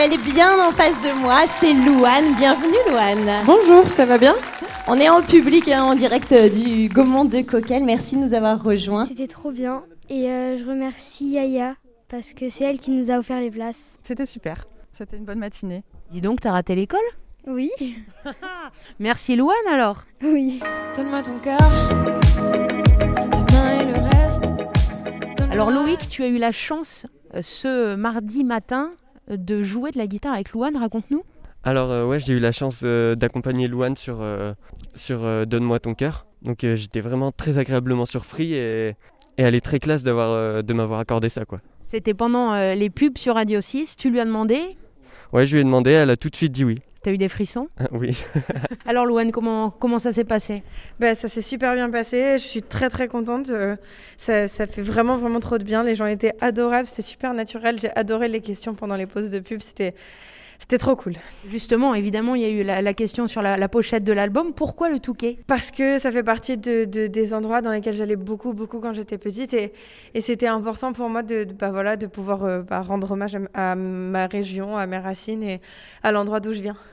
elle est bien en face de moi, c'est Louane. Bienvenue Louane. Bonjour, ça va bien ? On est en public, en direct du Gaumont de Coquelles. Merci de nous avoir rejoints. C'était trop bien et je remercie Yaya parce que c'est elle qui nous a offert les places. C'était super, c'était une bonne matinée. Dis donc, t'as raté l'école ? Oui. Merci Louane alors. Oui. Donne-moi ton cœur, tes mains et le reste. Alors Loïc, tu as eu la chance ce mardi matin de jouer de la guitare avec Louane, raconte-nous. Alors ouais, j'ai eu la chance d'accompagner Louane sur Donne-moi ton cœur. Donc j'étais vraiment très agréablement surpris et elle est très classe de m'avoir accordé ça, quoi. C'était pendant les pubs sur Radio 6, tu lui as demandé ? Ouais, je lui ai demandé, elle a tout de suite dit oui. T'as eu des frissons ? Oui. Alors Louane, comment ça s'est passé ? Ça s'est super bien passé, je suis très très contente. Ça fait vraiment vraiment trop de bien, les gens étaient adorables, c'était super naturel. J'ai adoré les questions pendant les pauses de pub, c'était trop cool. Justement, évidemment, il y a eu la question sur la pochette de l'album. Pourquoi le Touquet ? Parce que ça fait partie des endroits dans lesquels j'allais beaucoup quand j'étais petite et c'était important pour moi de pouvoir rendre hommage à ma région, à mes racines et à l'endroit d'où je viens.